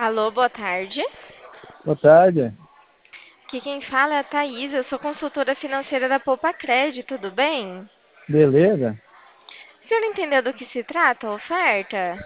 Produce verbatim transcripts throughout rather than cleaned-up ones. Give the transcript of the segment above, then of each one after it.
Alô, boa tarde. Boa tarde. Aqui quem fala é a Thaís, eu sou consultora financeira da Poupa Crédito, tudo bem? Beleza? O senhor entendeu do que se trata a oferta?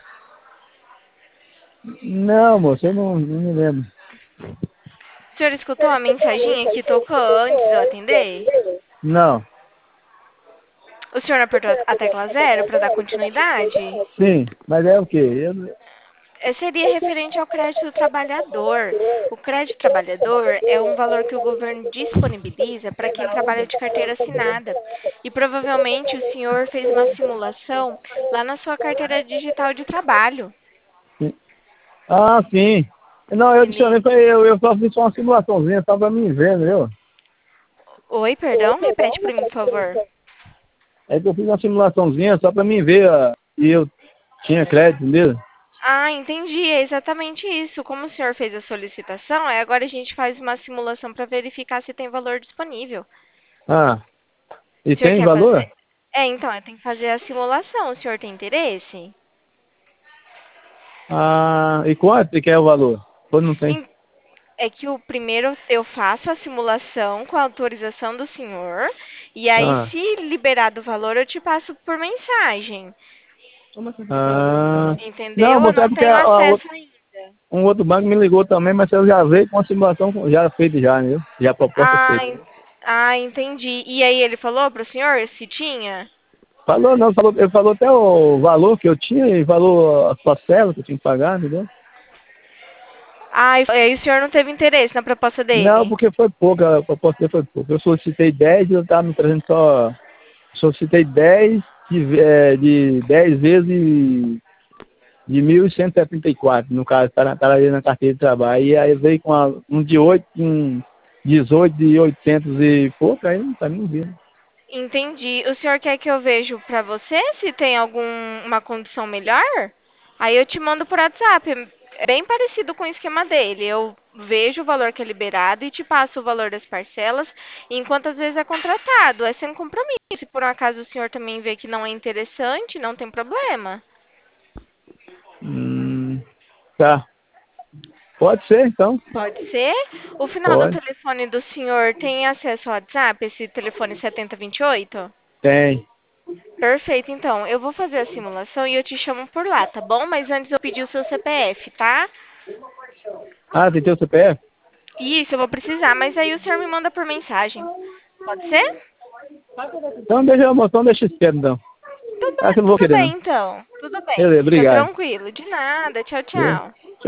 Não, moço, eu não, não me lembro. O senhor escutou a mensaginha que tocou antes de eu atender? Não. O senhor apertou a tecla zero para dar continuidade? Sim, mas é o quê? Eu, É, seria referente ao crédito do trabalhador. O crédito trabalhador é um valor que o governo disponibiliza para quem trabalha de carteira assinada. E provavelmente o senhor fez uma simulação lá na sua carteira digital de trabalho. sim. Ah, sim. Não, eu adicionei, Ele... foi eu, eu só fiz uma simulaçãozinha, só pra mim ver, entendeu? Oi, perdão? Repete para mim, por favor. É que eu fiz uma simulaçãozinha só pra mim ver ah, se eu tinha crédito mesmo. Ah, entendi. É exatamente isso. Como o senhor fez a solicitação, é agora a gente faz uma simulação para verificar se tem valor disponível. Ah, e O senhor tem quer fazer? valor? É, então, tem que fazer a simulação. O senhor tem interesse? Ah, e quanto que é o valor? Ou não tem? Em- É que o primeiro eu faço a simulação com a autorização do senhor, e aí, Ah, se liberado o valor, eu te passo por mensagem. ah, não, Entendeu? Eu moço, é não porque tenho a, a, acesso ainda. um outro banco me ligou também, mas eu já veio com a simulação já feita já, entendeu? Já a proposta Ah, feita. en- ah, entendi. E aí ele falou pro senhor se tinha? Falou não, falou, ele falou até o valor que eu tinha e falou a parcela que eu tinha que pagar, entendeu? Ah, e aí o senhor não teve interesse na proposta Não, dele? porque foi pouca, a proposta foi pouca. Eu solicitei dez e eu estava me trazendo só. Solicitei dez de, é, de dez vezes de mil cento e setenta e quatro, no caso, está tá ali na carteira de trabalho. E aí veio com a, um de oito, um dezoito de oitocentos e pouco, aí não tá nem vendo. Entendi. O senhor quer que eu vejo pra você se tem alguma condição melhor? Aí eu te mando por WhatsApp. É bem parecido com o esquema dele. Eu vejo o valor que é liberado e te passo o valor das parcelas, enquanto às vezes é contratado. É sem compromisso. Se por um acaso o senhor também vê que não é interessante, não tem problema. Hum, tá. Pode ser, então. Pode ser? O final do Pode. telefone do senhor tem acesso ao WhatsApp, esse telefone setenta vinte e oito? Tem. Perfeito, então. Eu vou fazer a simulação e eu te chamo por lá, tá bom? Mas antes eu pedi o seu C P F, tá? Ah, tem teu C P F? Isso, eu vou precisar, mas aí o senhor me manda por mensagem. Pode ser? Então deixa a moção, deixa espero então. Tudo Ah, que eu bem, não vou tudo querer bem, não. então. Tudo bem. Beleza, Fica obrigado. tranquilo. De nada. Tchau, Viu? tchau.